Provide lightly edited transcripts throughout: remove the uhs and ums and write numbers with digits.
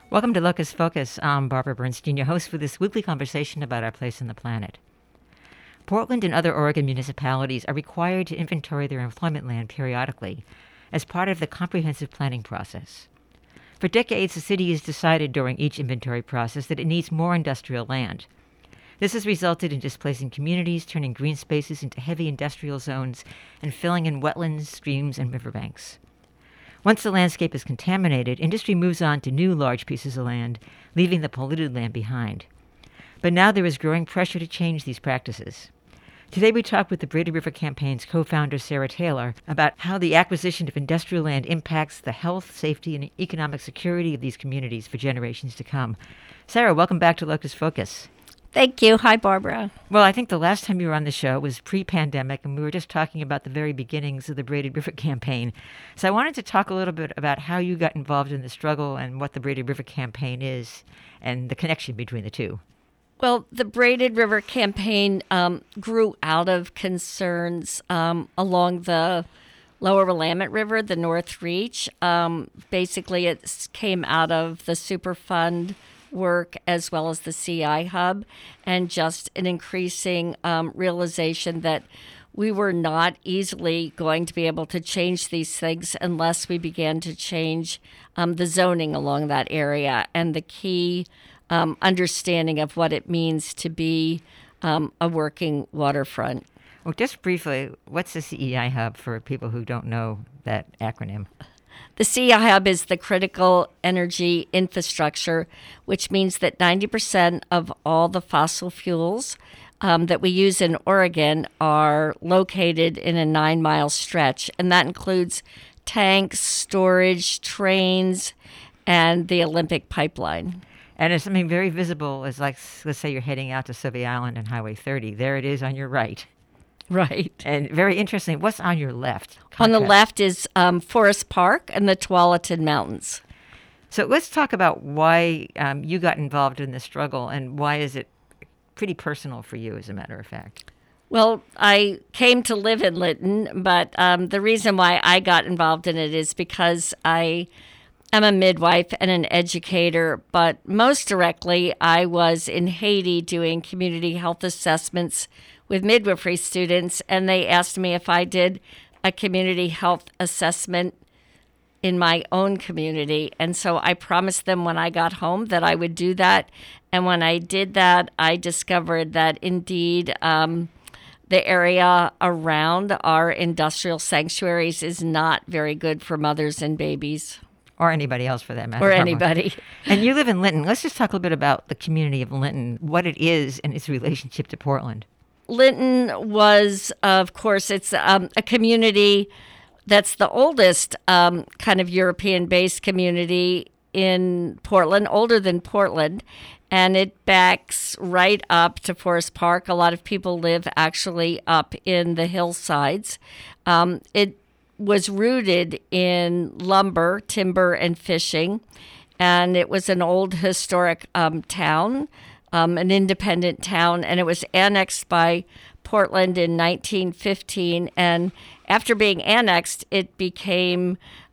Welcome to Locus Focus. I'm Barbara Bernstein, your host for this weekly conversation about our place on the planet. Portland and other Oregon municipalities are required to inventory their employment land periodically as part of the comprehensive planning process. For decades, the city has decided during each inventory process that it needs more industrial land. This has resulted in displacing communities, turning green spaces into heavy industrial zones, and filling in wetlands, streams, and riverbanks. Once the landscape is contaminated, industry moves on to new large pieces of land, leaving the polluted land behind. But now there is growing pressure to change these practices. Today we talk with the Braided River Campaign's co-founder Sarah Taylor about how the acquisition of industrial land impacts the health, safety, and economic security of these communities for generations to come. Sarah, welcome back to Locus Focus. Thank you. Hi, Barbara. Well, I think the last time you were on the show was pre-pandemic, and we were just talking about the very beginnings of the Braided River Campaign. So I wanted to talk a little bit about how you got involved in the struggle and what the Braided River Campaign is and the connection between the two. Well, the Braided River Campaign grew out of concerns along the Lower Willamette River, the North Reach. Basically, it came out of the Superfund work as well as the CI Hub, and just an increasing realization that we were not easily going to be able to change these things unless we began to change the zoning along that area and the key understanding of what it means to be a working waterfront. Well, just briefly, what's the CEI Hub for people who don't know that acronym? The CEI Hub is the critical energy infrastructure, which means that 90% of all the fossil fuels that we use in Oregon are located in a 9-mile stretch, and that includes tanks, storage, trains, and the Olympic pipeline. And it's something very visible is like, let's say you're heading out to Sauvie Island and Highway 30. There it is on your right. Right. And very interesting. What's on your left? On the left is Forest Park and the Tualatin Mountains. So let's talk about why you got involved in this struggle and why is it pretty personal for you, as a matter of fact. Well, I came to live in Lytton, but the reason why I got involved in it is because I am a midwife and an educator, but most directly I was in Haiti doing community health assessments with midwifery students, and they asked me if I did a community health assessment in my own community. And so I promised them when I got home that I would do that. And when I did that, I discovered that indeed the area around our industrial sanctuaries is not very good for mothers and babies. Or anybody else for that matter. Or anybody. And you live in Lytton. Let's just talk a little bit about the community of Lytton, what it is and its relationship to Portland. Lytton was, of course, it's a community that's the oldest kind of European-based community in Portland, older than Portland, and it backs right up to Forest Park. A lot of people live actually up in the hillsides. It was rooted in lumber, timber, and fishing, and it was an old historic town. An independent town, and it was annexed by Portland in 1915. And after being annexed, it became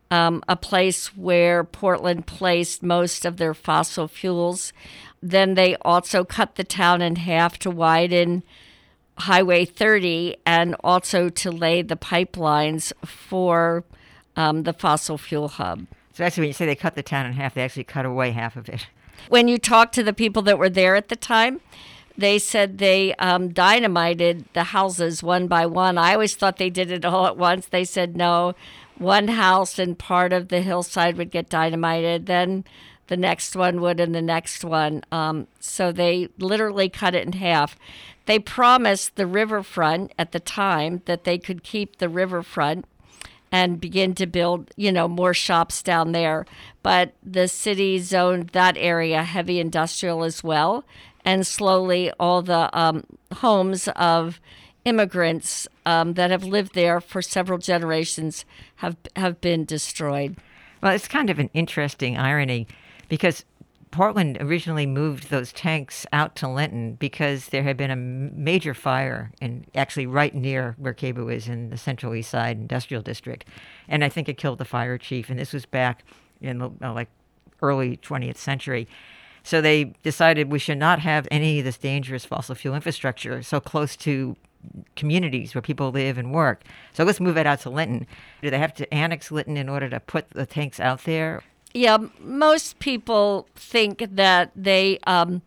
a place where Portland placed most of their fossil fuels. Then they also cut the town in half to widen Highway 30 and also to lay the pipelines for the fossil fuel hub. So actually, when you say they cut the town in half, they actually cut away half of it. When you talk to the people that were there at the time, they said they dynamited the houses one by one. I always thought they did it all at once. They said no, one house and part of the hillside would get dynamited, then the next one would, and the next one. So they literally cut it in half. They promised the riverfront at the time that they could keep the riverfront and begin to build, more shops down there. But the city zoned that area heavy industrial as well. And slowly all the homes of immigrants that have lived there for several generations have been destroyed. Well, it's kind of an interesting irony because Portland originally moved those tanks out to Lytton because there had been a major fire, and actually right near where Cabo is in the Central East Side Industrial District. And I think it killed the fire chief. And this was back in the early 20th century. So they decided we should not have any of this dangerous fossil fuel infrastructure so close to communities where people live and work. So let's move it out to Lytton. Do they have to annex Lytton in order to put the tanks out there? Yeah, most people think that they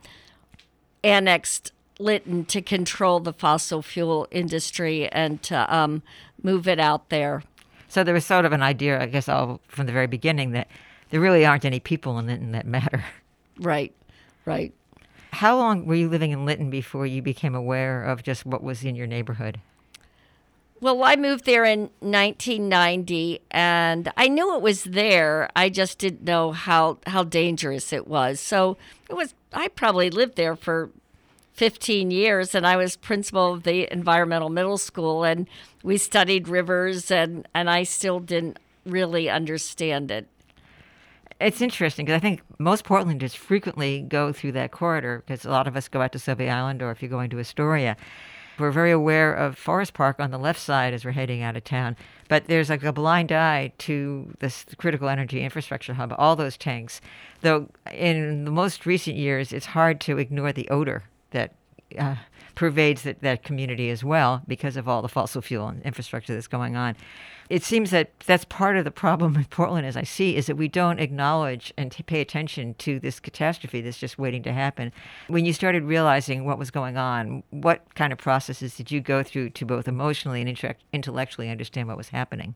annexed Lytton to control the fossil fuel industry and to move it out there. So there was sort of an idea, I guess, all from the very beginning that there really aren't any people in Lytton that matter. Right, right. How long were you living in Lytton before you became aware of just what was in your neighborhood? Well, I moved there in 1990, and I knew it was there. I just didn't know how dangerous it was. So I probably lived there for 15 years, and I was principal of the environmental middle school, and we studied rivers, and I still didn't really understand it. It's interesting because I think most Portlanders frequently go through that corridor because a lot of us go out to Sauvie Island, or if you're going to Astoria. We're very aware of Forest Park on the left side as we're heading out of town, but there's like a blind eye to this critical energy infrastructure hub, all those tanks. Though in the most recent years, it's hard to ignore the odor that pervades that community as well because of all the fossil fuel and infrastructure that's going on. It seems that that's part of the problem in Portland, as I see, is that we don't acknowledge and pay attention to this catastrophe that's just waiting to happen. When you started realizing what was going on, what kind of processes did you go through to both emotionally and intellectually understand what was happening?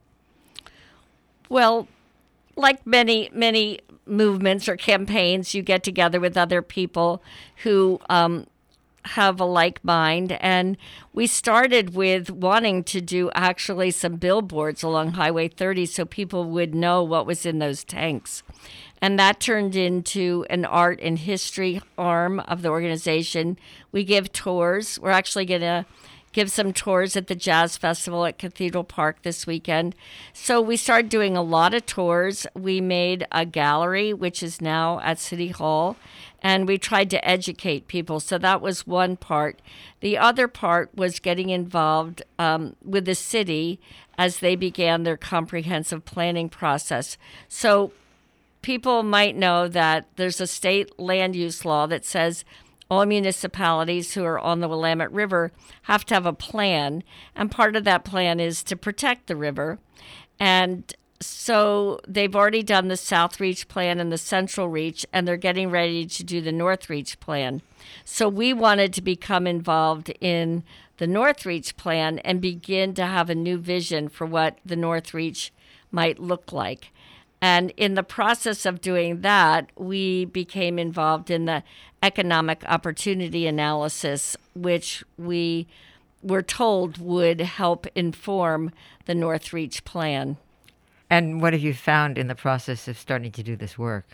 Well, like many movements or campaigns, you get together with other people who have a like mind, and we started with wanting to do actually some billboards along Highway 30 so people would know what was in those tanks. And that turned into an art and history arm of the organization. We give tours. We're actually going to give some tours at the Jazz Festival at Cathedral Park this weekend. So we started doing a lot of tours. We made a gallery, which is now at City Hall, and we tried to educate people. So that was one part. The other part was getting involved with the city as they began their comprehensive planning process. So people might know that there's a state land use law that says all municipalities who are on the Willamette River have to have a plan, and part of that plan is to protect the river. And so they've already done the South Reach Plan and the Central Reach, and they're getting ready to do the North Reach Plan. So we wanted to become involved in the North Reach Plan and begin to have a new vision for what the North Reach might look like. And in the process of doing that, we became involved in the economic opportunity analysis, which we were told would help inform the North Reach Plan. And what have you found in the process of starting to do this work?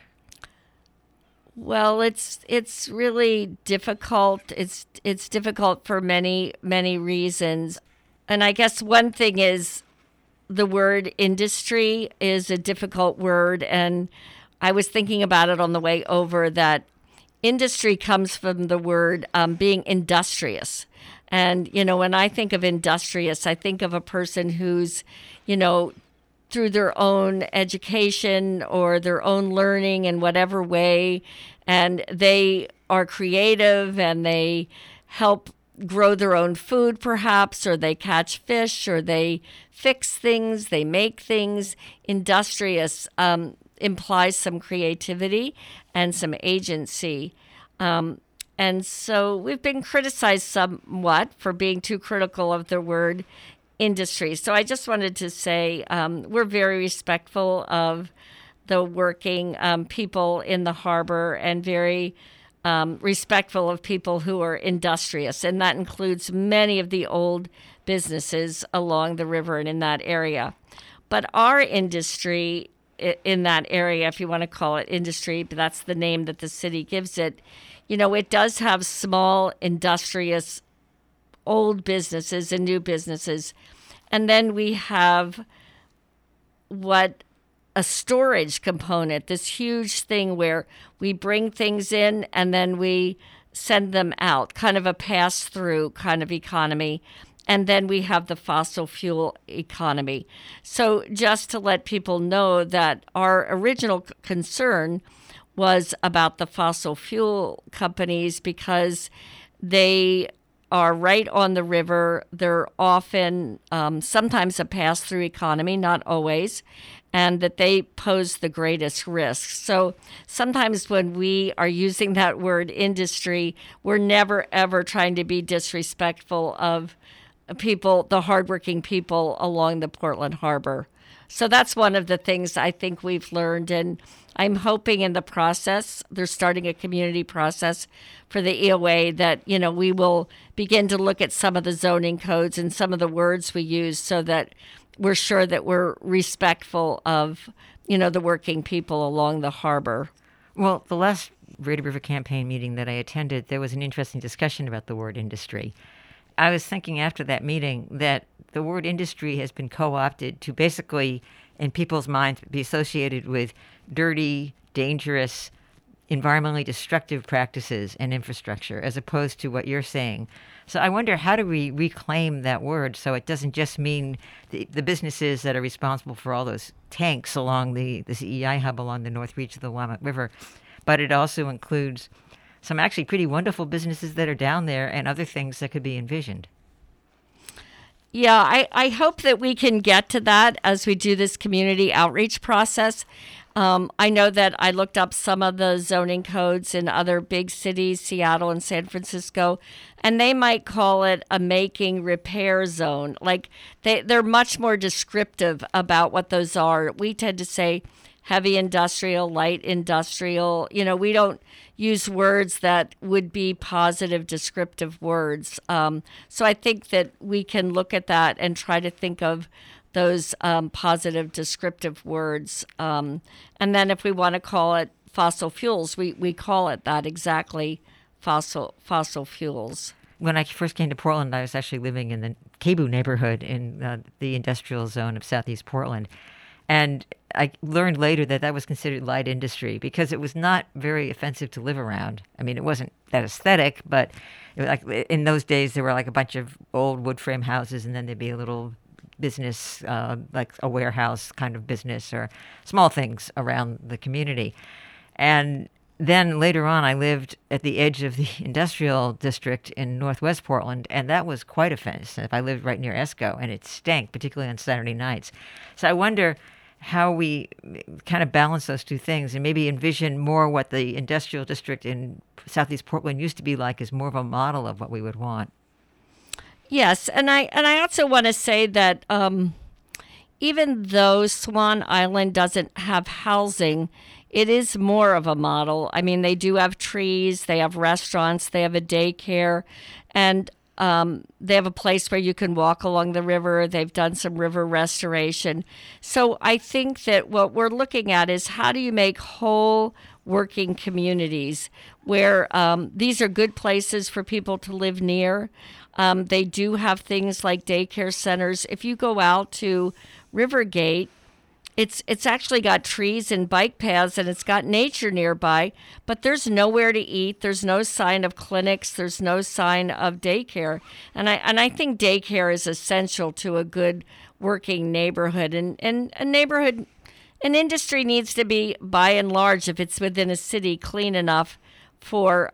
Well, it's really difficult. It's difficult for many reasons. And I guess one thing is the word industry is a difficult word, and I was thinking about it on the way over that industry comes from the word being industrious. And, when I think of industrious, I think of a person who's, through their own education or their own learning in whatever way, and they are creative and they help grow their own food perhaps, or they catch fish, or they fix things, they make things. Industrious implies some creativity and some agency. And so we've been criticized somewhat for being too critical of the word industry. So I just wanted to say we're very respectful of the working people in the harbor and very respectful of people who are industrious. And that includes many of the old businesses along the river and in that area. But our industry in that area, if you want to call it industry, but that's the name that the city gives it, it does have small industrious old businesses and new businesses. And then we have a storage component, this huge thing where we bring things in and then we send them out, kind of a pass-through kind of economy. And then we have the fossil fuel economy. So just to let people know that our original concern was about the fossil fuel companies because they are right on the river. They're often, sometimes a pass-through economy, not always, and that they pose the greatest risks. So sometimes when we are using that word industry, we're never, ever trying to be disrespectful of people, the hardworking people along the Portland Harbor. So that's one of the things I think we've learned. And I'm hoping in the process, they're starting a community process for the EOA that, we will begin to look at some of the zoning codes and some of the words we use so that we're sure that we're respectful of, the working people along the harbor. Well, the last Raider River campaign meeting that I attended, there was an interesting discussion about the word industry. I was thinking after that meeting that the word industry has been co-opted to basically, in people's minds, be associated with dirty, dangerous, environmentally destructive practices and infrastructure, as opposed to what you're saying. So I wonder, how do we reclaim that word so it doesn't just mean the businesses that are responsible for all those tanks along the CEI hub along the North Reach of the Willamette River, but it also includes some actually pretty wonderful businesses that are down there and other things that could be envisioned. Yeah, I hope that we can get to that as we do this community outreach process. I know that I looked up some of the zoning codes in other big cities, Seattle and San Francisco, and they might call it a making repair zone. Like they're much more descriptive about what those are. We tend to say heavy industrial, light industrial. We don't use words that would be positive, descriptive words. So I think that we can look at that and try to think of those positive, descriptive words. And then if we want to call it fossil fuels, we call it that exactly, fossil fuels. When I first came to Portland, I was actually living in the Cebu neighborhood in the industrial zone of Southeast Portland. And I learned later that was considered light industry because it was not very offensive to live around. I mean, it wasn't that aesthetic, but it was like in those days there were like a bunch of old wood frame houses, and then there'd be a little business, like a warehouse kind of business or small things around the community. And then later on, I lived at the edge of the industrial district in Northwest Portland, and that was quite offensive. I lived right near ESCO, and it stank, particularly on Saturday nights. So I wonder how we kind of balance those two things and maybe envision more what the industrial district in Southeast Portland used to be like as more of a model of what we would want. Yes, and I also want to say that even though Swan Island doesn't have housing, it is more of a model. I mean, they do have trees, they have restaurants, they have a daycare, and they have a place where you can walk along the river. They've done some river restoration. So I think that what we're looking at is how do you make whole working communities where these are good places for people to live near. They do have things like daycare centers. If you go out to Rivergate, it's actually got trees and bike paths, and it's got nature nearby, but there's nowhere to eat. There's no sign of clinics. There's no sign of daycare. And I think daycare is essential to a good working neighborhood. And a neighborhood, an industry needs to be, by and large, if it's within a city, clean enough for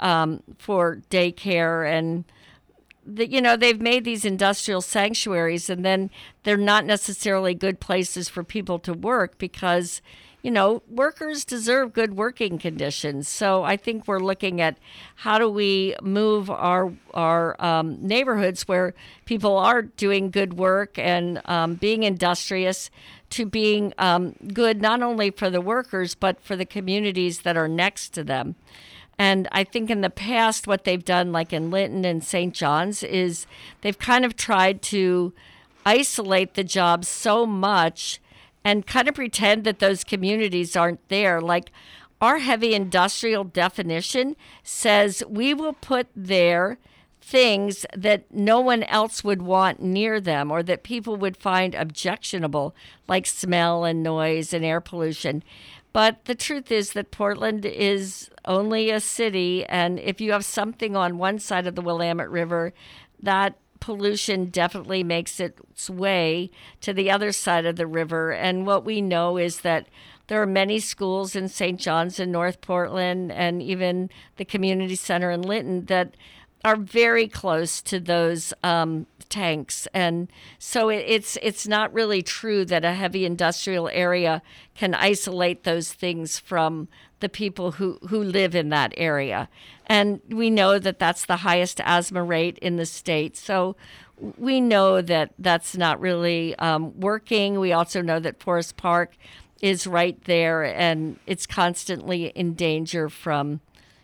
daycare. And they've made these industrial sanctuaries, and then they're not necessarily good places for people to work because, workers deserve good working conditions. So I think we're looking at how do we move our neighborhoods where people are doing good work and being industrious to being good not only for the workers but for the communities that are next to them. And I think in the past, what they've done, like in Linton and St. John's, is they've kind of tried to isolate the jobs so much and kind of pretend that those communities aren't there. Like our heavy industrial definition says we will put there things that no one else would want near them or that people would find objectionable, like smell and noise and air pollution. But the truth is that Portland is only a city, and if you have something on one side of the Willamette River, that pollution definitely makes its way to the other side of the river. And what we know is that there are many schools in St. John's and North Portland and even the community center in Lytton that are very close to those tanks. And so it's not really true that a heavy industrial area can isolate those things from the people who live in that area. And we know that that's the highest asthma rate in the state. So we know that that's not really working. We also know that Forest Park is right there and it's constantly in danger from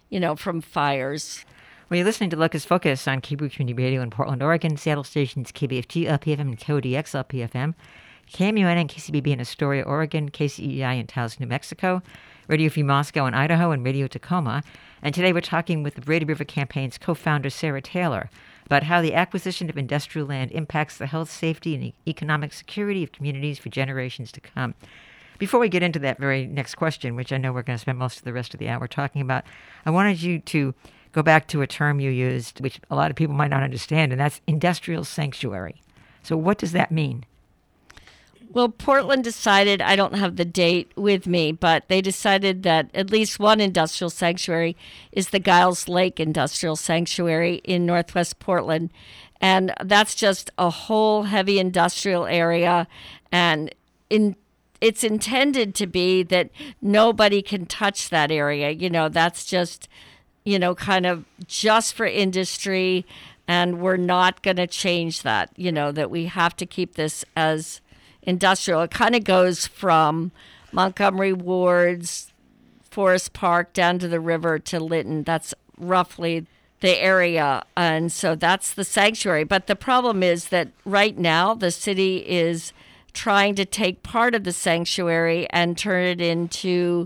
fires. Well, you're listening to Locust Focus on KBOO Community Radio in Portland, Oregon, Seattle stations KBFT, LPFM, and KODX, LPFM, KMUN and KCBB in Astoria, Oregon, KCEI in Taos, New Mexico, Radio Free Moscow in Idaho, and Radio Tacoma. And today we're talking with the Brady River Campaign's co-founder, Sarah Taylor, about how the acquisition of industrial land impacts the health, safety, and economic security of communities for generations to come. Before we get into that very next question, which I know we're going to spend most of the rest of the hour talking about, I wanted you to go back to a term you used, which a lot of people might not understand, and that's industrial sanctuary. So what does that mean? Well, Portland decided, I don't have the date with me, but they decided that at least one industrial sanctuary is the Giles Lake Industrial Sanctuary in Northwest Portland. And that's just a whole heavy industrial area. And it's intended to be that nobody can touch that area. That's just kind of just for industry, and we're not going to change that, that we have to keep this as industrial. It kind of goes from Montgomery Ward's Forest Park down to the river to Lytton. That's roughly the area, and so that's the sanctuary. But the problem is that right now the city is trying to take part of the sanctuary and turn it into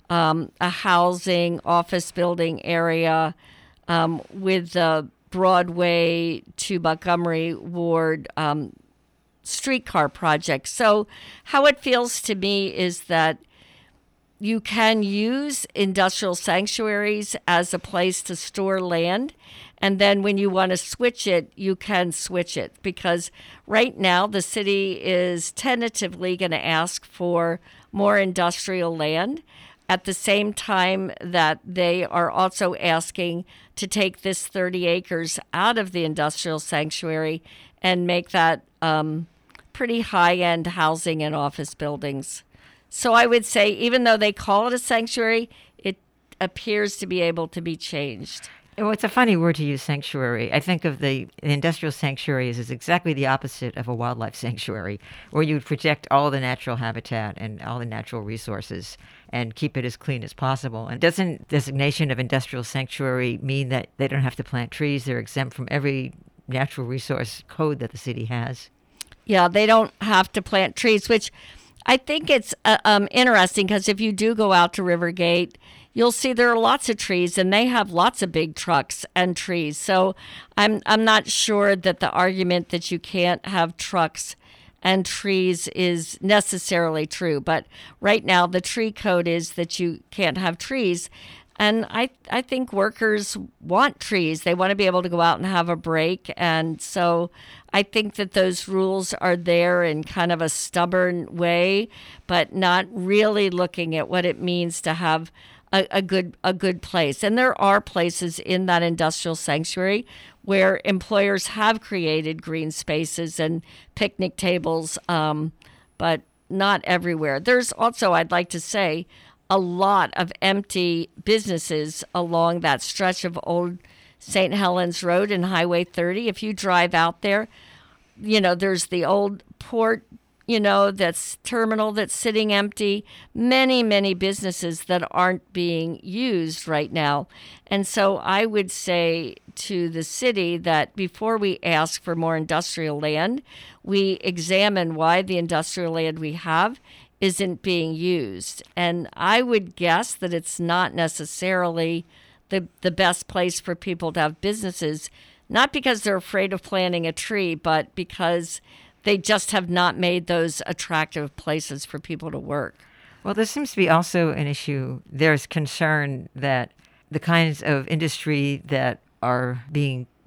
a housing office building area with the Broadway to Montgomery Ward streetcar project. So how it feels to me is that you can use industrial sanctuaries as a place to store land. And then when you want to switch it, you can switch it. Because right now the city is tentatively going to ask for more industrial land, at the same time that they are also asking to take this 30 acres out of the industrial sanctuary and make that pretty high-end housing and office buildings. So I would say, even though they call it a sanctuary, it appears to be able to be changed. Well, it's a funny word to use, sanctuary. I think of the industrial sanctuaries as exactly the opposite of a wildlife sanctuary, where you would protect all the natural habitat and all the natural resources and keep it as clean as possible. And doesn't designation of industrial sanctuary mean that they don't have to plant trees? They're exempt from every natural resource code that the city has. Yeah, they don't have to plant trees, which I think it's interesting, because if you do go out to Rivergate, you'll see there are lots of trees, and they have lots of big trucks and trees. So I'm not sure that the argument that you can't have trucks and trees is necessarily true. But right now, the tree code is that you can't have trees. And I think workers want trees. They want to be able to go out and have a break. And so I think that those rules are there in kind of a stubborn way, but not really looking at what it means to have a good place. And there are places in that industrial sanctuary where employers have created green spaces and picnic tables, but not everywhere. There's also, I'd like to say, a lot of empty businesses along that stretch of Old St. Helens Road and Highway 30. If you drive out there, there's the old port, that's terminal that's sitting empty. Many, many businesses that aren't being used right now. And so I would say to the city that before we ask for more industrial land, we examine why the industrial land we have isn't being used. And I would guess that it's not necessarily the best place for people to have businesses, not because they're afraid of planting a tree, but because they just have not made those attractive places for people to work. Well, there seems to be also an issue. There's concern that the kinds of industry that are being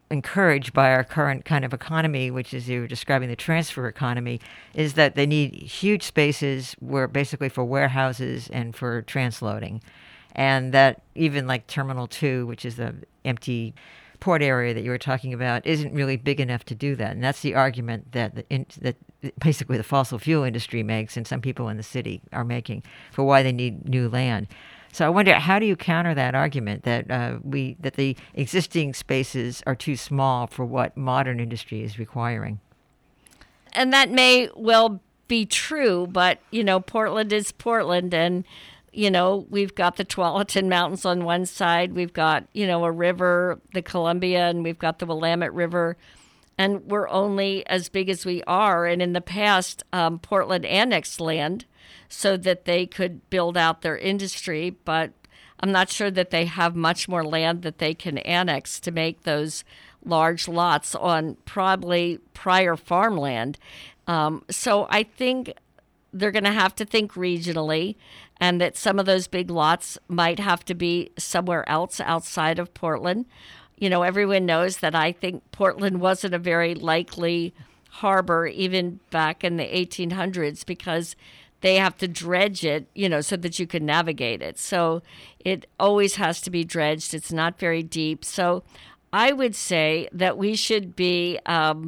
encouraged by our current kind of economy, which is you were describing the transfer economy, is that they need huge spaces where basically for warehouses and for transloading. And that even like Terminal 2, which is the empty port area that you were talking about, isn't really big enough to do that. And that's the argument that that basically the fossil fuel industry makes and some people in the city are making for why they need new land. So I wonder, how do you counter that argument that that the existing spaces are too small for what modern industry is requiring? And that may well be true, but Portland is Portland, and we've got the Tualatin Mountains on one side, we've got a river, the Columbia, and we've got the Willamette River, and we're only as big as we are. And in the past, Portland annexed land so that they could build out their industry, but I'm not sure that they have much more land that they can annex to make those large lots on probably prior farmland. So I think they're going to have to think regionally, and that some of those big lots might have to be somewhere else outside of Portland. Everyone knows that I think Portland wasn't a very likely harbor even back in the 1800s because they have to dredge it, so that you can navigate it. So it always has to be dredged. It's not very deep. So I would say that we should be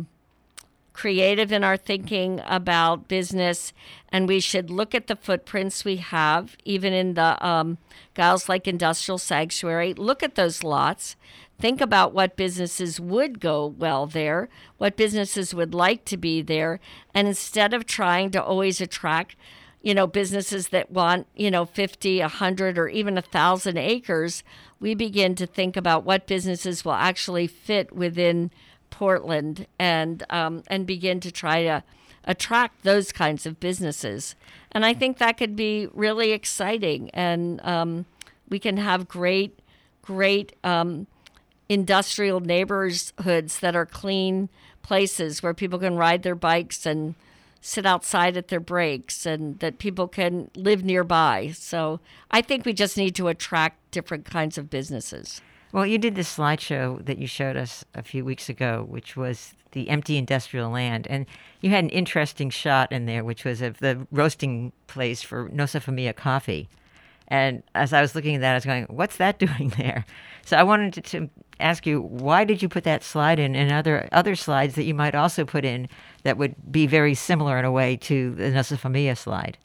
creative in our thinking about business, and we should look at the footprints we have, even in the Giles Lake Industrial Sanctuary. Look at those lots. Think about what businesses would go well there, what businesses would like to be there, and instead of trying to always attract businesses that want, 50, 100, or even 1,000 acres, we begin to think about what businesses will actually fit within Portland and begin to try to attract those kinds of businesses. And I think that could be really exciting. And we can have great industrial neighborhoods that are clean places where people can ride their bikes and sit outside at their breaks, and that people can live nearby. So I think we just need to attract different kinds of businesses. Well, you did this slideshow that you showed us a few weeks ago, which was the empty industrial land. And you had an interesting shot in there, which was of the roasting place for Nossa Famia coffee. And as I was looking at that, I was going, what's that doing there? So I wanted to ask you, why did you put that slide in, and other slides that you might also put in that would be very similar in a way to the Nossa Famia slide?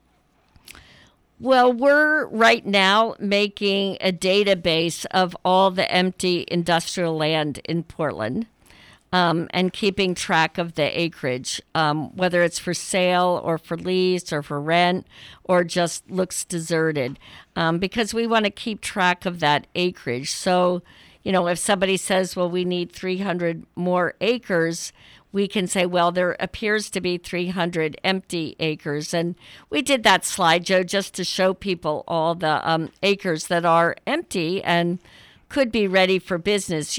Well, we're right now making a database of all the empty industrial land in Portland, and keeping track of the acreage, whether it's for sale or for lease or for rent or just looks deserted, because we want to keep track of that acreage. So, if somebody says, well, we need 300 more acres, we can say, well, there appears to be 300 empty acres. And we did that slide, Joe, just to show people all the acres that are empty and could be ready for business.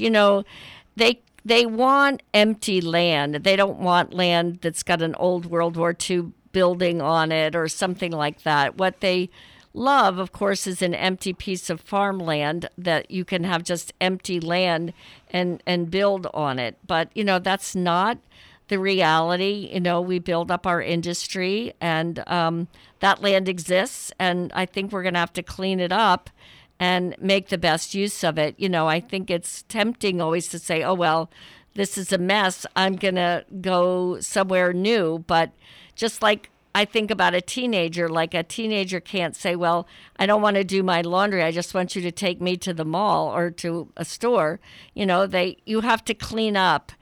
They want empty land. They don't want land that's got an old World War II building on it or something like that. What they love, of course, is an empty piece of farmland that you can have just empty land and build on it. But, that's not the reality. We build up our industry, and that land exists, and I think we're going to have to clean it up and make the best use of it. I think it's tempting always to say, oh, well, this is a mess, I'm going to go somewhere new. But just like I think about a teenager can't say, well, I don't want to do my laundry, I just want you to take me to the mall or to a store. You have to clean up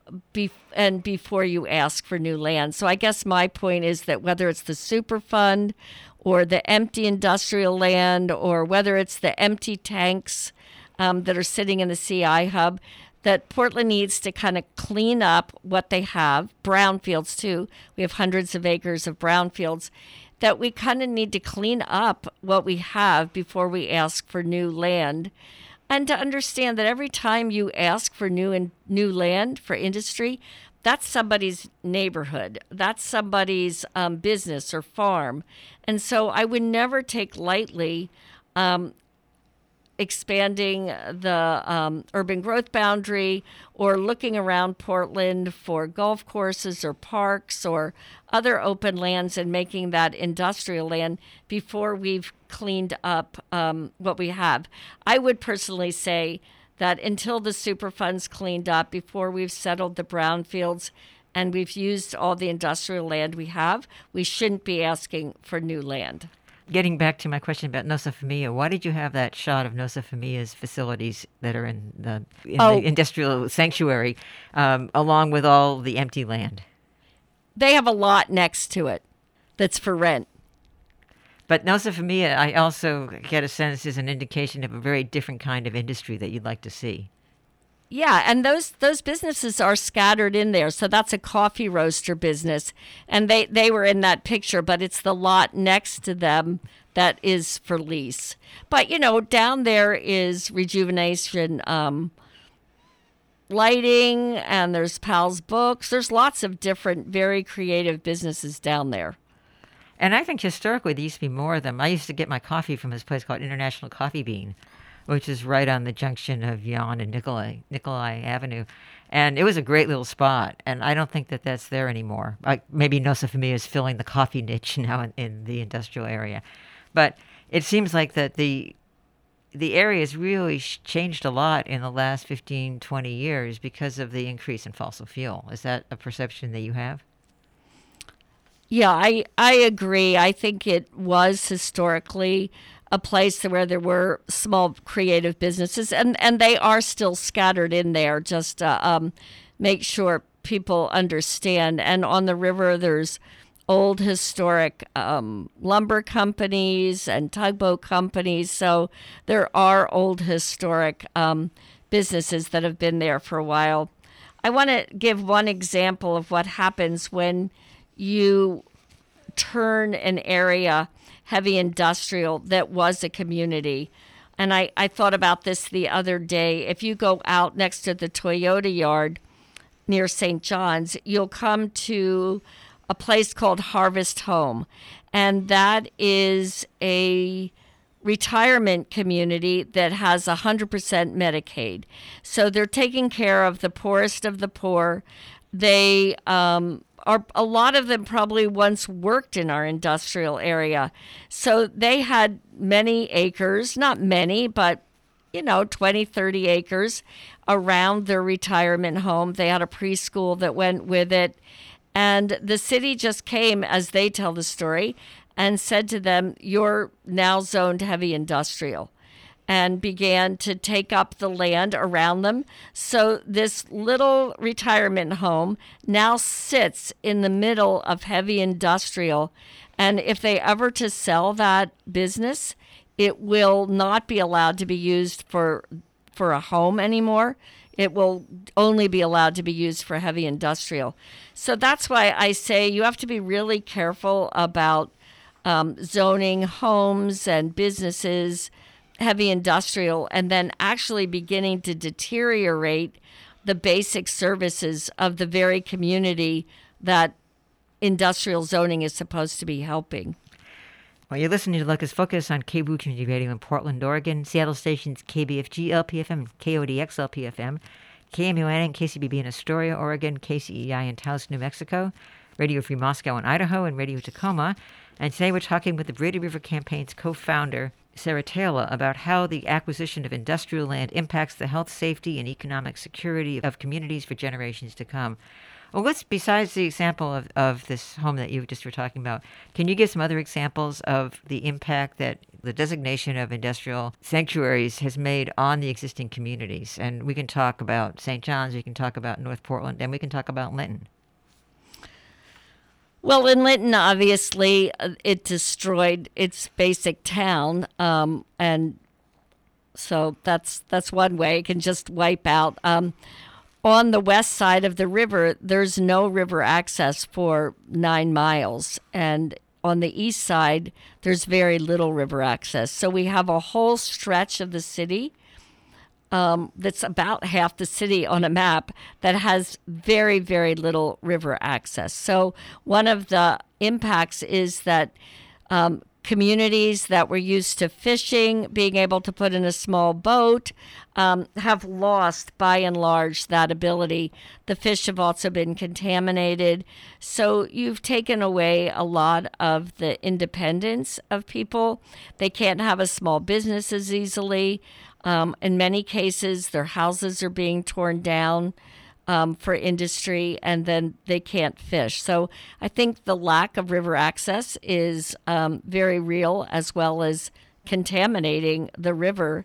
before you ask for new land. So I guess my point is that whether it's the Superfund or the empty industrial land, or whether it's the empty tanks that are sitting in the CI hub, that Portland needs to kind of clean up what they have. Brownfields, too. We have hundreds of acres of brownfields, that we kind of need to clean up what we have before we ask for new land. And to understand that every time you ask for new land for industry, that's somebody's neighborhood. That's somebody's business or farm. And so I would never take lightly expanding the urban growth boundary or looking around Portland for golf courses or parks or other open lands and making that industrial land before we've cleaned up what we have. I would personally say that until the Superfund's cleaned up, before we've settled the brownfields and we've used all the industrial land we have, we shouldn't be asking for new land. Getting back to my question about Nossa Famia, why did you have that shot of Nossa Famia's facilities that are in the industrial sanctuary, along with all the empty land? They have a lot next to it that's for rent. But Nossa Famia, I also get a sense, is an indication of a very different kind of industry that you'd like to see. Yeah, and those businesses are scattered in there. So that's a coffee roaster business, and they were in that picture, but it's the lot next to them that is for lease. But, down there is Rejuvenation Lighting, and there's Pal's Books. There's lots of different, very creative businesses down there. And I think historically there used to be more of them. I used to get my coffee from this place called International Coffee Bean, which is right on the junction of Yon and Nikolai Avenue. And it was a great little spot, and I don't think that that's there anymore. Maybe Nossa Famia is filling the coffee niche now in the industrial area. But it seems like that the area has really changed a lot in the last 15, 20 years because of the increase in fossil fuel. Is that a perception that you have? Yeah, I agree. I think it was historically a place where there were small creative businesses, and they are still scattered in there, just to make sure people understand. And on the river, there's old historic lumber companies and tugboat companies. So there are old historic businesses that have been there for a while. I want to give one example of what happens when you turn an area heavy industrial that was a community. And I thought about this the other day. If you go out next to the Toyota yard near St. John's, you'll come to a place called Harvest Home. And that is a retirement community that has 100% Medicaid. So they're taking care of the poorest of the poor. They a lot of them probably once worked in our industrial area. So they had many acres, not many, but 20, 30 acres around their retirement home. They had a preschool that went with it. And the city just came, as they tell the story, and said to them, "You're now zoned heavy industrial," and began to take up the land around them. So this little retirement home now sits in the middle of heavy industrial. And if they ever to sell that business, it will not be allowed to be used for a home anymore. It will only be allowed to be used for heavy industrial. So that's why I say you have to be really careful about zoning homes and businesses heavy industrial, and then actually beginning to deteriorate the basic services of the very community that industrial zoning is supposed to be helping. Well, you're listening to Locus Focus on KBOO Community Radio in Portland, Oregon, Seattle stations KBFG LPFM, KODX LPFM, KMUN and KCBB in Astoria, Oregon, KCEI in Taos, New Mexico, Radio Free Moscow in Idaho, and Radio Tacoma. And today we're talking with the Brady River Campaign's co-founder, Sarah Taylor, about how the acquisition of industrial land impacts the health, safety, and economic security of communities for generations to come. Well, besides the example of this home that you just were talking about, can you give some other examples of the impact that the designation of industrial sanctuaries has made on the existing communities? And we can talk about St. John's, we can talk about North Portland, and we can talk about Linton. Well, in Linton, obviously, it destroyed its basic town, and so that's one way. It can just wipe out. On the west side of the river, there's no river access for 9 miles, and on the east side, there's very little river access. So we have a whole stretch of the city that's about half the city on a map that has very, very little river access. So one of the impacts is that communities that were used to fishing, being able to put in a small boat, have lost by and large that ability. The fish have also been contaminated. So you've taken away a lot of the independence of people. They can't have a small business as easily. In many cases, their houses are being torn down for industry, and then they can't fish. So I think the lack of river access is very real, as well as contaminating the river.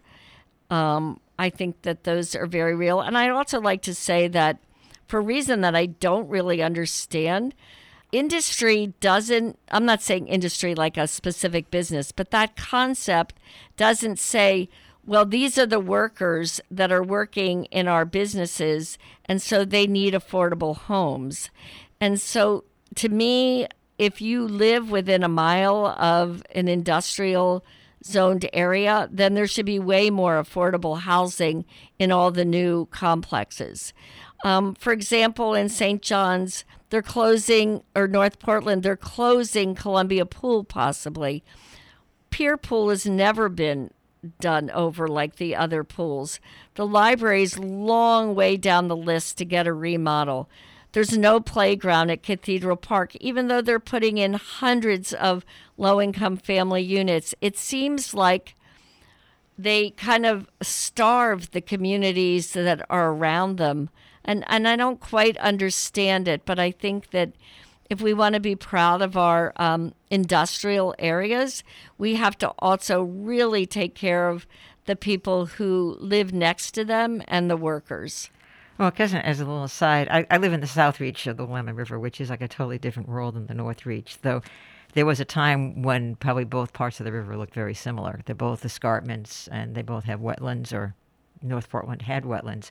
I think that those are very real. And I'd also like to say that for a reason that I don't really understand, industry doesn't, I'm not saying industry like a specific business, but that concept doesn't say, well, these are the workers that are working in our businesses, and so they need affordable homes. And so to me, if you live within a mile of an industrial zoned area, then there should be way more affordable housing in all the new complexes. For example, in St. John's, they're closing, or North Portland, they're closing Columbia Pool possibly. Pier Pool has never been done over like the other pools. The library's long way down the list to get a remodel. There's no playground at Cathedral Park, even though they're putting in hundreds of low-income family units. It seems like they kind of starve the communities that are around them. And I don't quite understand it, but I think that if we want to be proud of our industrial areas, we have to also really take care of the people who live next to them and the workers. Well, as a little aside, I live in the South Reach of the Willamette River, which is like a totally different world than the North Reach, though there was a time when probably both parts of the river looked very similar. They're both escarpments, and they both have wetlands, or North Portland had wetlands.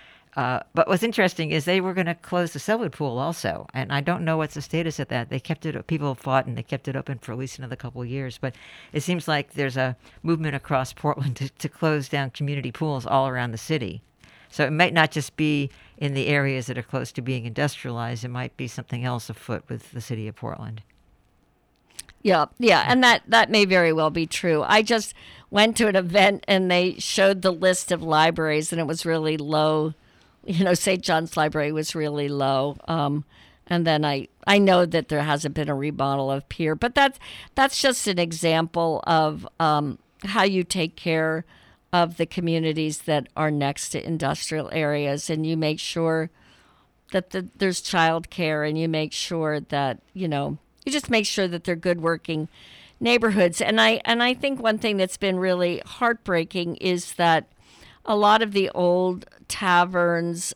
But what's interesting is they were going to close the Selwood Pool also, and I don't know what's the status of that. They kept it. People fought, and they kept it open for at least another couple of years. But it seems like there's a movement across Portland to close down community pools all around the city. So it might not just be in the areas that are close to being industrialized. It might be something else afoot with the city of Portland. Yeah, and that may very well be true. I just went to an event, and they showed the list of libraries, and it was really low. You know, St. John's Library was really low. And then I know that there hasn't been a remodel of Pier, but that's just an example of how you take care of the communities that are next to industrial areas, and you make sure that there's child care, and you make sure that, you just make sure that they're good working neighborhoods. And I think one thing that's been really heartbreaking is that a lot of the old taverns,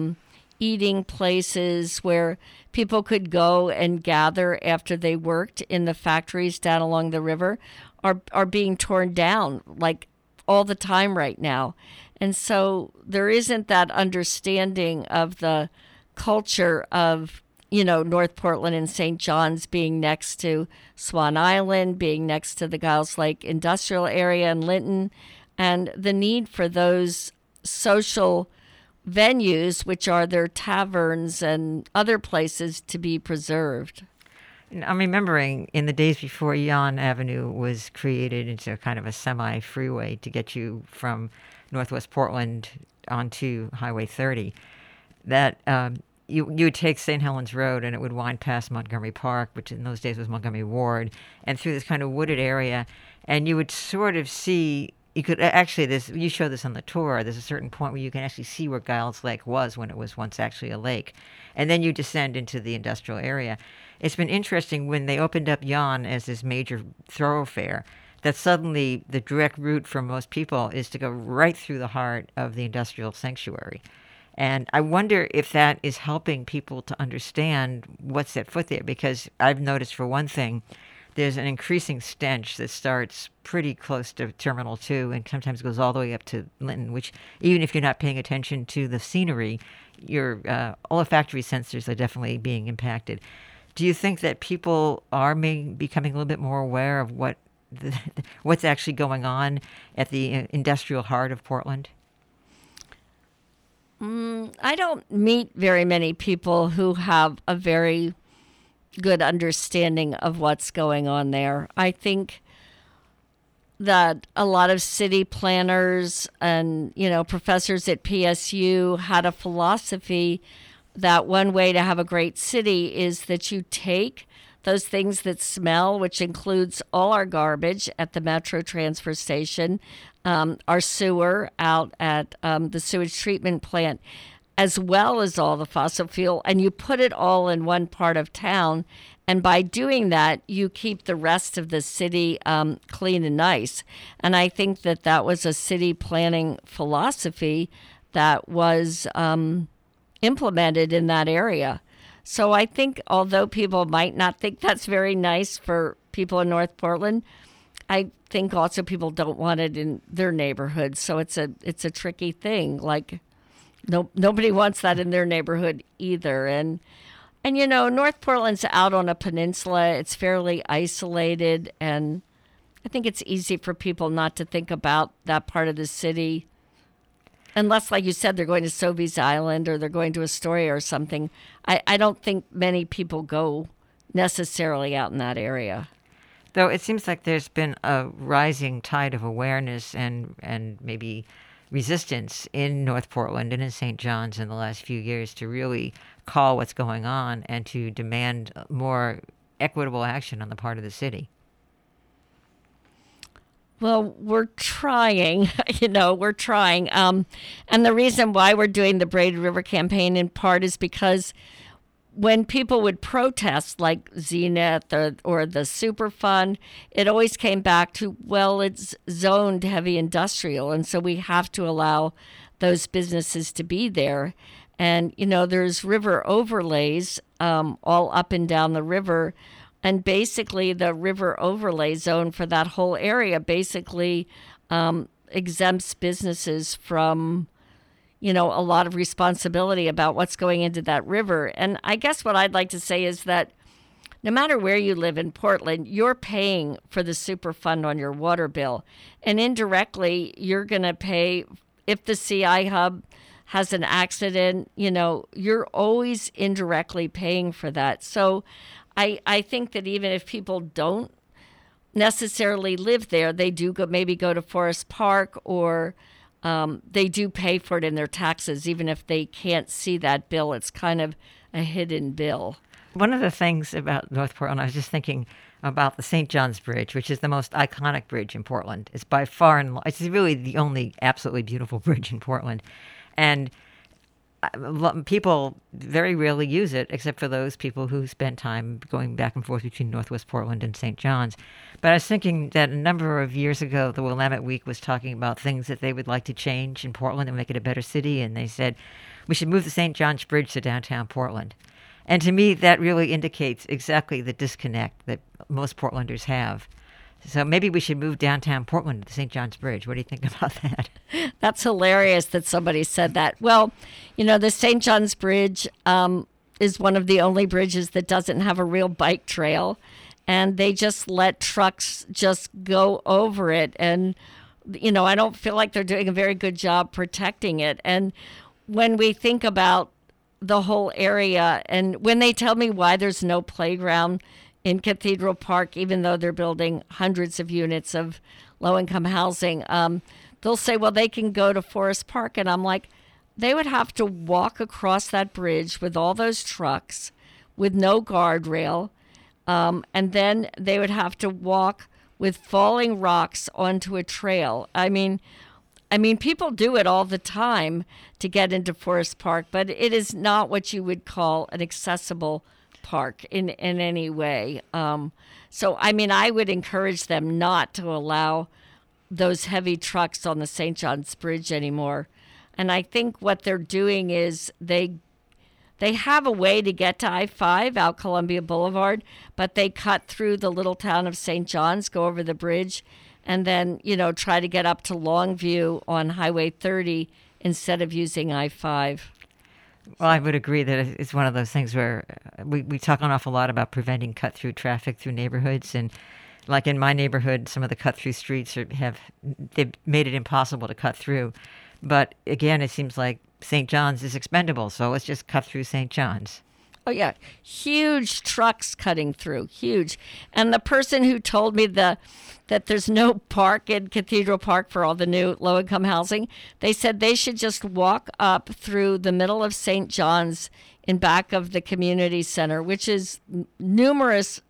eating places where people could go and gather after they worked in the factories down along the river are being torn down like all the time right now. And so there isn't that understanding of the culture of, North Portland and St. John's being next to Swan Island, being next to the Giles Lake industrial area in Linton, and the need for those social venues, which are their taverns and other places, to be preserved. I'm remembering in the days before Yon Avenue was created into kind of a semi-freeway to get you from Northwest Portland onto Highway 30, that you would take St. Helens Road, and it would wind past Montgomery Park, which in those days was Montgomery Ward, and through this kind of wooded area, and you would sort of see. You could actually, you show this on the tour, there's a certain point where you can actually see where Giles Lake was when it was once actually a lake. And then you descend into the industrial area. It's been interesting when they opened up Yon as this major thoroughfare, that suddenly the direct route for most people is to go right through the heart of the industrial sanctuary. And I wonder if that is helping people to understand what's at foot there, because I've noticed, for one thing, there's an increasing stench that starts pretty close to Terminal 2 and sometimes goes all the way up to Linton, which, even if you're not paying attention to the scenery, your olfactory sensors are definitely being impacted. Do you think that people are becoming a little bit more aware of what's actually going on at the industrial heart of Portland? I don't meet very many people who have a very good understanding of what's going on there. I think that a lot of city planners and, professors at PSU had a philosophy that one way to have a great city is that you take those things that smell, which includes all our garbage at the Metro transfer station, our sewer out at the sewage treatment plant, as well as all the fossil fuel, and you put it all in one part of town. And by doing that, you keep the rest of the city clean and nice. And I think that was a city planning philosophy that was implemented in that area. So I think although people might not think that's very nice for people in North Portland, I think also people don't want it in their neighborhood. So it's a tricky thing. Like nobody wants that in their neighborhood either. And North Portland's out on a peninsula. It's fairly isolated, and I think it's easy for people not to think about that part of the city. Unless, like you said, they're going to Sovies Island or they're going to Astoria or something. I don't think many people go necessarily out in that area. Though it seems like there's been a rising tide of awareness and maybe resistance in North Portland and in St. John's in the last few years to really call what's going on and to demand more equitable action on the part of the city. Well, we're trying, we're trying. And the reason why we're doing the Braided River campaign in part is because when people would protest like Zenith or the Superfund, it always came back to, well, it's zoned heavy industrial, and so we have to allow those businesses to be there. And, there's river overlays all up and down the river. And basically the river overlay zone for that whole area basically exempts businesses from, a lot of responsibility about what's going into that river. And I guess what I'd like to say is that no matter where you live in Portland, you're paying for the Superfund on your water bill. And indirectly, you're going to pay if the CI hub has an accident, you're always indirectly paying for that. So I think that even if people don't necessarily live there, they do maybe go to Forest Park or they do pay for it in their taxes, even if they can't see that bill. It's kind of a hidden bill. One of the things about North Portland, I was just thinking about the St. John's Bridge, which is the most iconic bridge in Portland. It's by far, it's really the only absolutely beautiful bridge in Portland. And people very rarely use it, except for those people who spend time going back and forth between Northwest Portland and St. John's. But I was thinking that a number of years ago, the Willamette Week was talking about things that they would like to change in Portland and make it a better city. And they said, we should move the St. John's Bridge to downtown Portland. And to me, that really indicates exactly the disconnect that most Portlanders have. So maybe we should move downtown Portland to the St. John's Bridge. What do you think about that? That's hilarious that somebody said that. Well, the St. John's Bridge is one of the only bridges that doesn't have a real bike trail. And they just let trucks just go over it. And, I don't feel like they're doing a very good job protecting it. And when we think about the whole area, and when they tell me why there's no playground in Cathedral Park, even though they're building hundreds of units of low-income housing, they'll say, well, they can go to Forest Park. And I'm like, they would have to walk across that bridge with all those trucks with no guardrail. And then they would have to walk with falling rocks onto a trail. I mean, people do it all the time to get into Forest Park, but it is not what you would call an accessible park in any way. So, I would encourage them not to allow those heavy trucks on the St. John's Bridge anymore. And I think what they're doing is they have a way to get to I-5 out Columbia Boulevard, but they cut through the little town of St. John's, go over the bridge, and then, try to get up to Longview on Highway 30 instead of using I-5. Well, I would agree that it's one of those things where we talk an awful lot about preventing cut-through traffic through neighborhoods. And like in my neighborhood, some of the cut-through streets they've made it impossible to cut through. But again, it seems like St. John's is expendable, so let's just cut through St. John's. Oh, yeah. Huge trucks cutting through. Huge. And the person who told me that there's no park in Cathedral Park for all the new low-income housing, they said they should just walk up through the middle of St. John's in back of the community center, which is numerous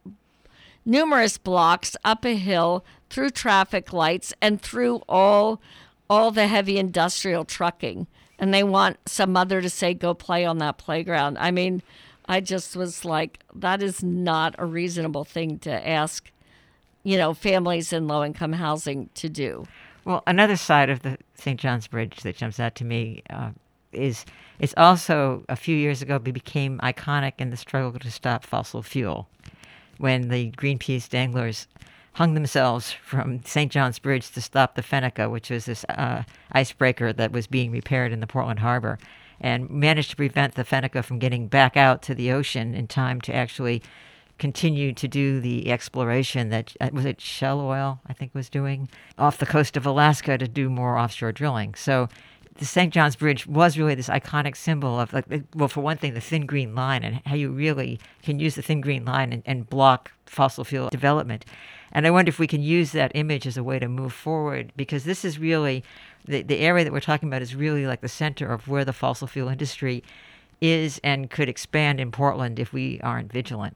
blocks up a hill through traffic lights and through all the heavy industrial trucking. And they want some mother to say, go play on that playground. I mean, I just was like, that is not a reasonable thing to ask, families in low-income housing to do. Well, another side of the St. John's Bridge that jumps out to me is it's also, a few years ago, became iconic in the struggle to stop fossil fuel, when the Greenpeace danglers hung themselves from St. John's Bridge to stop the Fennica, which was this icebreaker that was being repaired in the Portland Harbor, and managed to prevent the Fennica from getting back out to the ocean in time to actually continue to do the exploration that, was it Shell Oil, I think, was doing off the coast of Alaska to do more offshore drilling. So the St. John's Bridge was really this iconic symbol of, for one thing, the thin green line, and how you really can use the thin green line and block fossil fuel development. And I wonder if we can use that image as a way to move forward, because this is really, the area that we're talking about is really like the center of where the fossil fuel industry is and could expand in Portland if we aren't vigilant.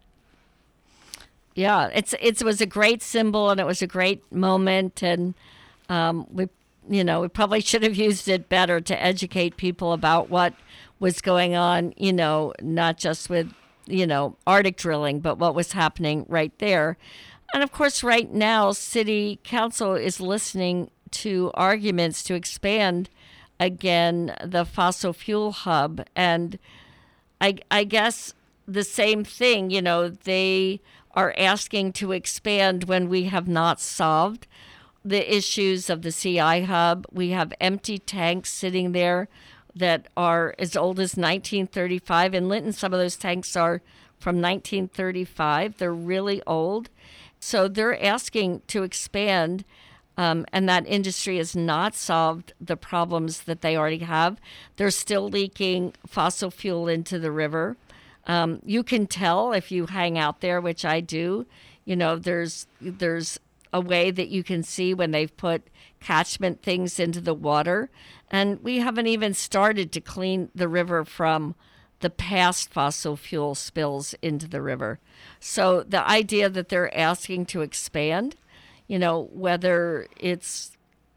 Yeah, it was a great symbol, and it was a great moment, and we probably should have used it better to educate people about what was going on, not just with, Arctic drilling, but what was happening right there. And of course, right now, City Council is listening to arguments to expand again the fossil fuel hub. And I guess the same thing, they are asking to expand when we have not solved the issues of the CI hub. We have empty tanks sitting there that are as old as 1935. In Linton, some of those tanks are from 1935. They're really old. So they're asking to expand, and that industry has not solved the problems that they already have. They're still leaking fossil fuel into the river. You can tell if you hang out there, which I do. There's a way that you can see when they've put catchment things into the water. And we haven't even started to clean the river from the past fossil fuel spills into the river. So the idea that they're asking to expand, whether it's,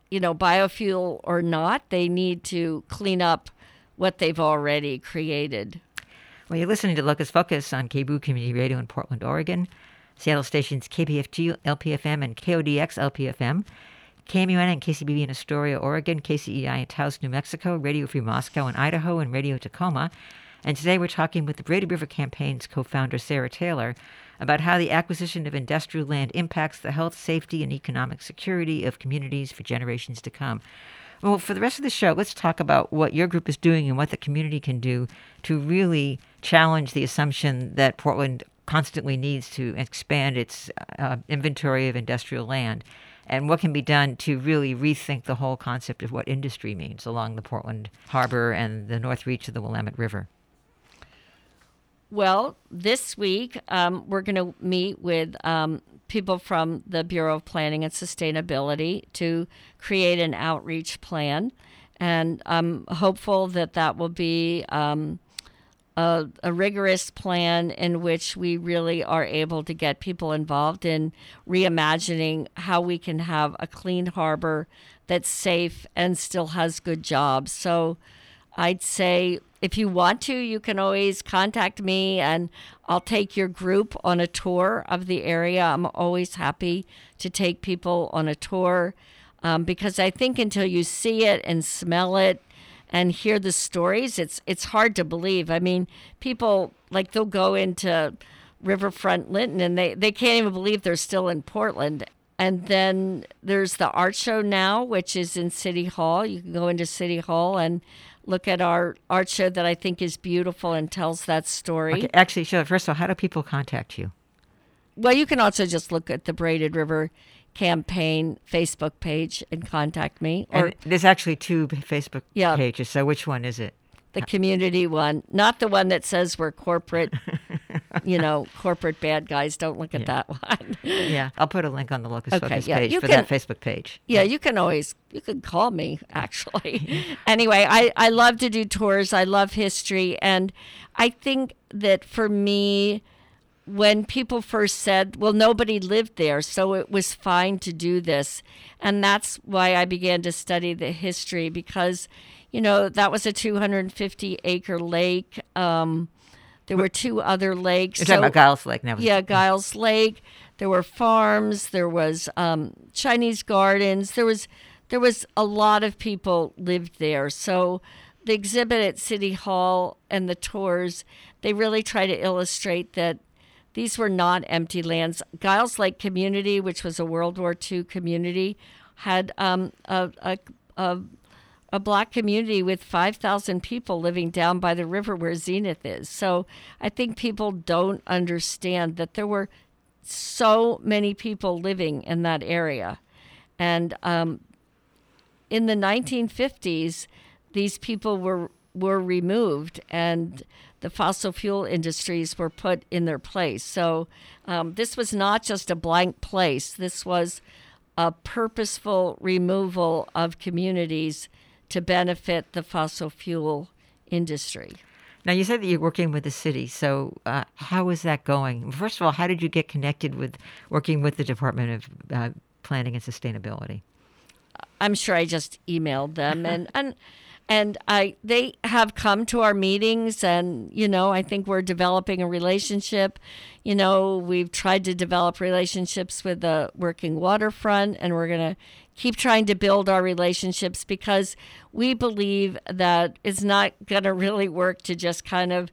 biofuel or not, they need to clean up what they've already created. Well, you're listening to Locus Focus on KBOO Community Radio in Portland, Oregon, Seattle stations KPFG LPFM and KODX LPFM, KMUN and KCBB in Astoria, Oregon, KCEI in Taos, New Mexico, Radio Free Moscow in Idaho, and Radio Tacoma. And today we're talking with the Braided River Campaign's co-founder, Sarah Taylor, about how the acquisition of industrial land impacts the health, safety, and economic security of communities for generations to come. Well, for the rest of the show, let's talk about what your group is doing and what the community can do to really challenge the assumption that Portland constantly needs to expand its inventory of industrial land, and what can be done to really rethink the whole concept of what industry means along the Portland Harbor and the north reach of the Willamette River. Well, this week we're going to meet with people from the Bureau of Planning and Sustainability to create an outreach plan. And I'm hopeful that will be a rigorous plan in which we really are able to get people involved in reimagining how we can have a clean harbor that's safe and still has good jobs. So I'd say if you want to, you can always contact me and I'll take your group on a tour of the area. I'm always happy to take people on a tour because I think until you see it and smell it and hear the stories, it's hard to believe. I mean, people, like, they'll go into Riverfront Linton and they can't even believe they're still in Portland. And then there's the art show now, which is in City Hall. You can go into City Hall and look at our art show that I think is beautiful and tells that story. Okay, actually, first of all, how do people contact you? Well, you can also just look at the Braided River Campaign Facebook page and contact me. And there's actually two Facebook pages, so which one is it? the community one, not the one that says we're corporate, corporate bad guys. Don't look at that one. Yeah, I'll put a link on the Locust Okay, Focus yeah, page you for can- that Facebook page. Yeah, you can call me, actually. Anyway, I love to do tours. I love history. And I think that for me, when people first said, well, nobody lived there, so it was fine to do this. And that's why I began to study the history, because, that was a 250-acre lake. There were two other lakes. You're talking about Giles Lake now. Yeah, Giles Lake. There were farms. There was Chinese gardens. There was a lot of people lived there. So the exhibit at City Hall and the tours, they really try to illustrate that these were not empty lands. Giles Lake Community, which was a World War II community, had a Black community with 5,000 people living down by the river where Zenith is. So I think people don't understand that there were so many people living in that area. And in the 1950s, these people were removed, and the fossil fuel industries were put in their place. So this was not just a blank place. This was a purposeful removal of communities to benefit the fossil fuel industry. Now, you said that you're working with the city. So how is that going? First of all, how did you get connected with working with the Department of Planning and Sustainability? I'm sure I just emailed them, and they have come to our meetings, and I think we're developing a relationship. We've tried to develop relationships with the Working Waterfront, and we're going to keep trying to build our relationships, because we believe that it's not going to really work to just kind of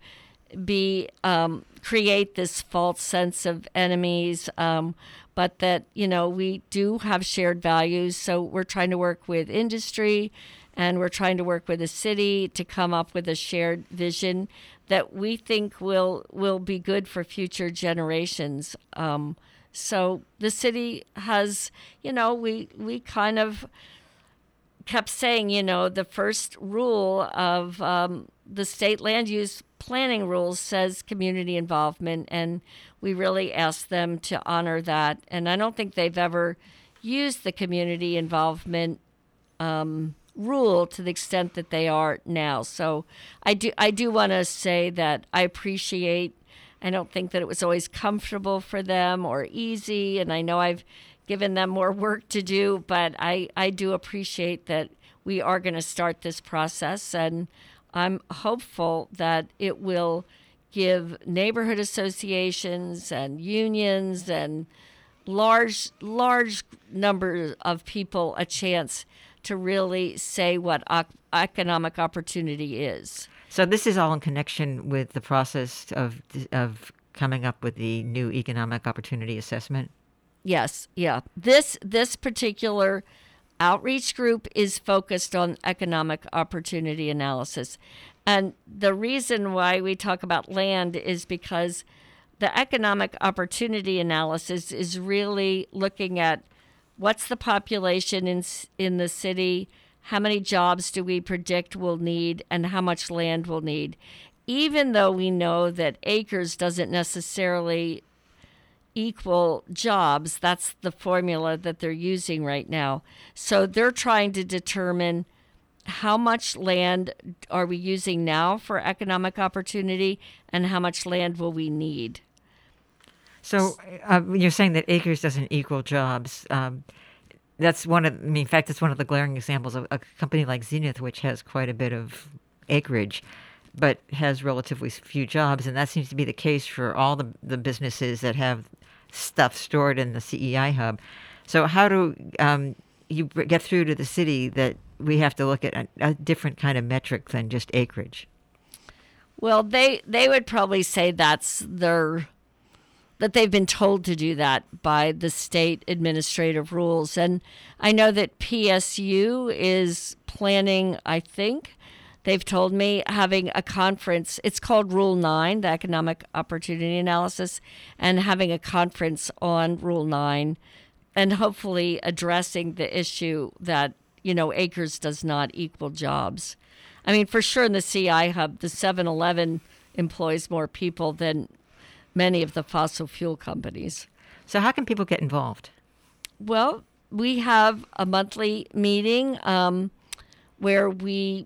create this false sense of enemies, but that we do have shared values. So we're trying to work with industry, and we're trying to work with the city to come up with a shared vision that we think will be good for future generations. So the city has, we kind of kept saying, the first rule of the state land use planning rules says community involvement, and we really asked them to honor that. And I don't think they've ever used the community involvement rule to the extent that they are now. So I do want to say that I don't think that it was always comfortable for them or easy, and I know I've given them more work to do, but I do appreciate that we are going to start this process, and I'm hopeful that it will give neighborhood associations and unions and large numbers of people a chance to really say what economic opportunity is. So this is all in connection with the process of coming up with the new economic opportunity assessment? Yes, yeah. This particular outreach group is focused on economic opportunity analysis. And the reason why we talk about land is because the economic opportunity analysis is really looking at what's the population in the city, how many jobs do we predict we'll need, and how much land we'll need. Even though we know that acres doesn't necessarily equal jobs, that's the formula that they're using right now. So they're trying to determine how much land are we using now for economic opportunity, and how much land will we need. So you're saying that acres doesn't equal jobs. That's in fact, it's one of the glaring examples of a company like Zenith, which has quite a bit of acreage, but has relatively few jobs. And that seems to be the case for all the businesses that have stuff stored in the CEI hub. So how do you get through to the city that we have to look at a different kind of metric than just acreage? Well, they would probably say that they've been told to do that by the state administrative rules. And I know that PSU is planning, I think, they've told me, having a conference. It's called Rule 9, the Economic Opportunity Analysis, and having a conference on Rule 9 and hopefully addressing the issue that, acres does not equal jobs. I mean, for sure in the CI hub, the 7-Eleven employs more people than many of the fossil fuel companies. So how can people get involved? Well, we have a monthly meeting where we,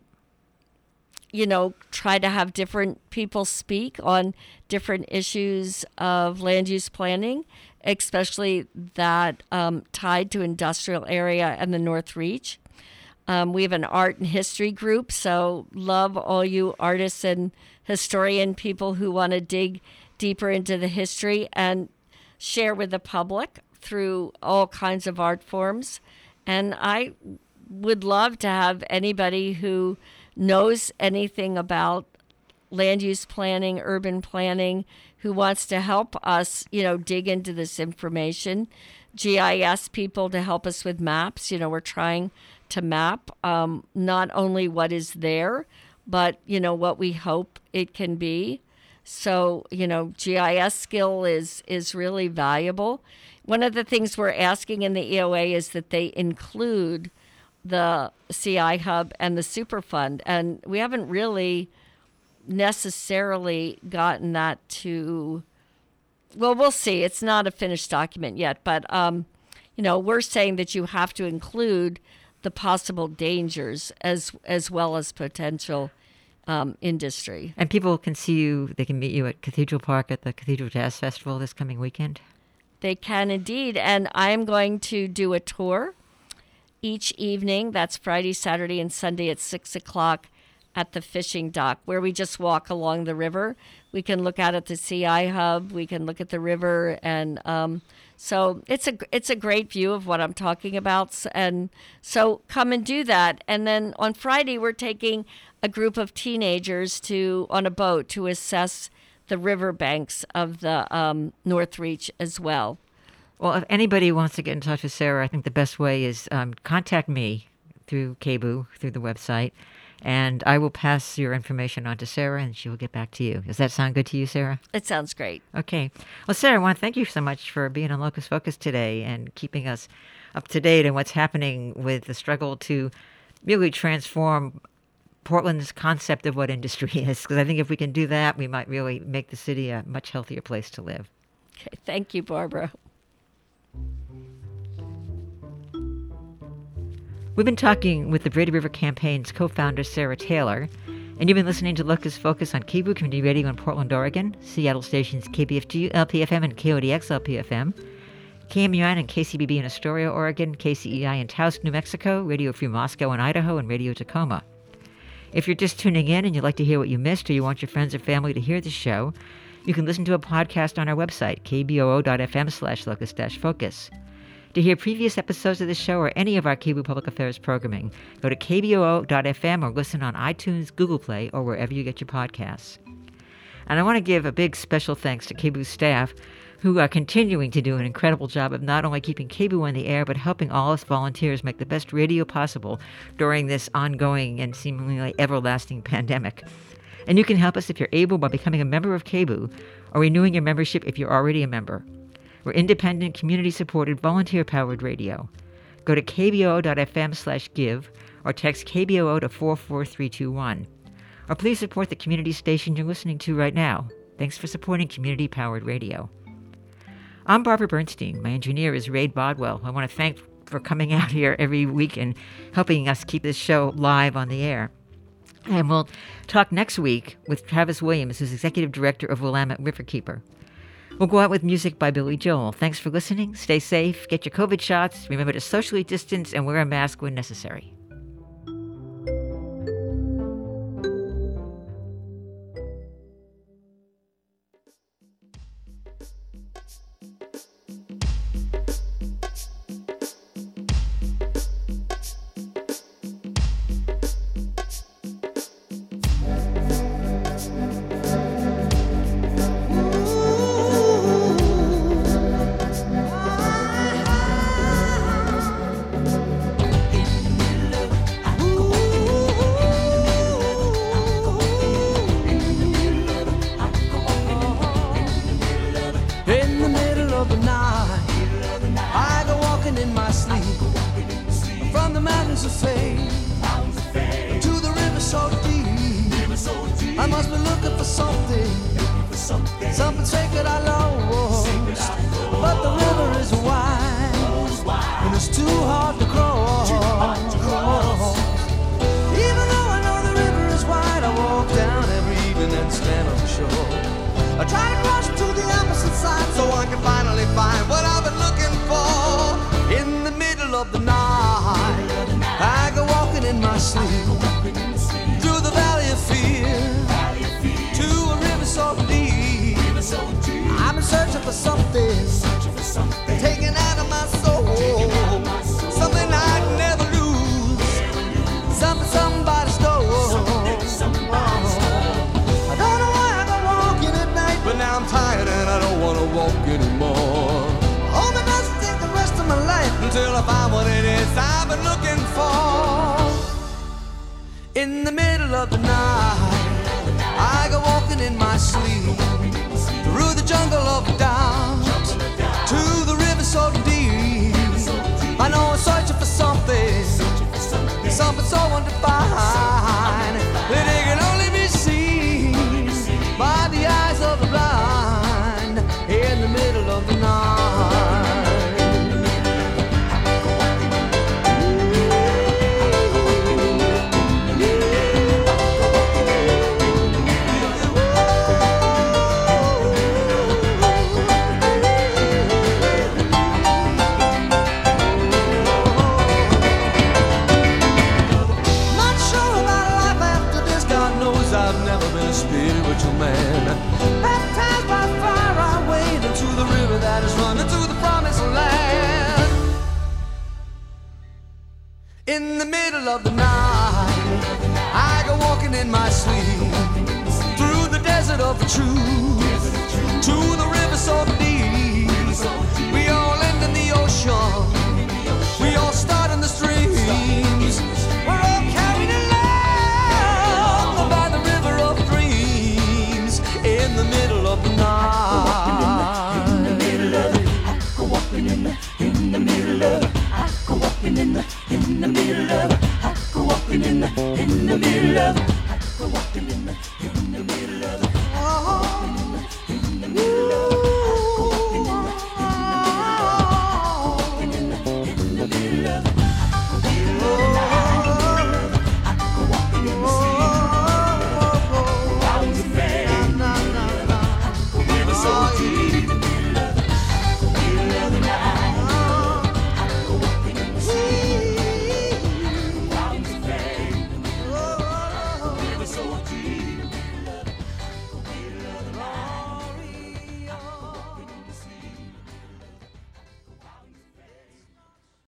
try to have different people speak on different issues of land use planning, especially that tied to industrial area and the North Reach. We have an art and history group, so love all you artists and historian people who want to dig deeper into the history and share with the public through all kinds of art forms. And I would love to have anybody who knows anything about land use planning, urban planning, who wants to help us, dig into this information. GIS people to help us with maps. We're trying to map not only what is there, but, what we hope it can be. So, GIS skill is really valuable. One of the things we're asking in the EOA is that they include the CI Hub and the Superfund. And we haven't really necessarily gotten that to, well, we'll see. It's not a finished document yet, but, we're saying that you have to include the possible dangers as well as potential industry. And people can see you, they can meet you at Cathedral Park at the Cathedral Jazz Festival this coming weekend? They can indeed. And I'm going to do a tour each evening. That's Friday, Saturday, and Sunday at 6 o'clock at the fishing dock, where we just walk along the river. We can look out at the CI Hub. We can look at the river. And so it's a great view of what I'm talking about. And so come and do that. And then on Friday, we're taking a group of teenagers on a boat to assess the riverbanks of the North Reach as well. Well, if anybody wants to get in touch with Sarah, I think the best way is contact me through KBOO, through the website, and I will pass your information on to Sarah, and she will get back to you. Does that sound good to you, Sarah? It sounds great. Okay. Well, Sarah, I want to thank you so much for being on Locus Focus today and keeping us up to date on what's happening with the struggle to really transform Portland's concept of what industry is, because I think if we can do that, we might really make the city a much healthier place to live. Okay. Thank you, Barbara. We've been talking with the Brady River Campaign's co-founder, Sarah Taylor, and you've been listening to Locus Focus on KBOO Community Radio in Portland, Oregon, Seattle stations KBFG LPFM and KODX LPFM, KMUN and KCBB in Astoria, Oregon, KCEI in Taos, New Mexico, Radio Free Moscow in Idaho, and Radio Tacoma. If you're just tuning in and you'd like to hear what you missed, or you want your friends or family to hear the show, you can listen to a podcast on our website, kboo.fm/locus-focus. To hear previous episodes of the show or any of our KBOO Public Affairs programming, go to kboo.fm or listen on iTunes, Google Play, or wherever you get your podcasts. And I want to give a big special thanks to KBOO staff who are continuing to do an incredible job of not only keeping KBOO on the air, but helping all us volunteers make the best radio possible during this ongoing and seemingly everlasting pandemic. And you can help us if you're able by becoming a member of KBOO or renewing your membership if you're already a member. We're independent, community-supported, volunteer-powered radio. Go to kboo.fm/give or text KBOO to 44321. Or please support the community station you're listening to right now. Thanks for supporting community-powered radio. I'm Barbara Bernstein. My engineer is Ray Bodwell. I want to thank for coming out here every week and helping us keep this show live on the air. And we'll talk next week with Travis Williams, who's Executive Director of Willamette Riverkeeper. We'll go out with music by Billy Joel. Thanks for listening. Stay safe. Get your COVID shots. Remember to socially distance and wear a mask when necessary. something sacred I lost. But the river is wide, and it's too hard to cross. Even though I know the river is wide, I walk down every evening and stand on the shore. I try to cross to the opposite side so I can finally find what I've been looking for. In the middle of the night, I go walking in my sleep through the valley of fear to a river so deep. I'm searching for something taken out of my soul, something I'd never lose, something somebody stole. I don't know why I go walking at night, but now I'm tired and I don't want to walk anymore. Hold me must take the rest of my life until I find what it is I've been looking for. In the middle of the night, I go walking in my sleep through the jungle of doubt to the river so deep. I know I'm searching for something, something so undefined that it can only be seen by the eyes of the blind. In the middle of the night. Spiritual man, baptized by fire, I wade into the river that is running to the promised land. In the middle of the night, I go walking in my sleep through the desert of the truth to the river so deep. We all end in the ocean, we all start in the streams. We're all carried along by the river of dreams. In the middle of the night, in the middle of it, I go walking in the middle of it, I go walking in the middle of it, I go walking in the middle of it.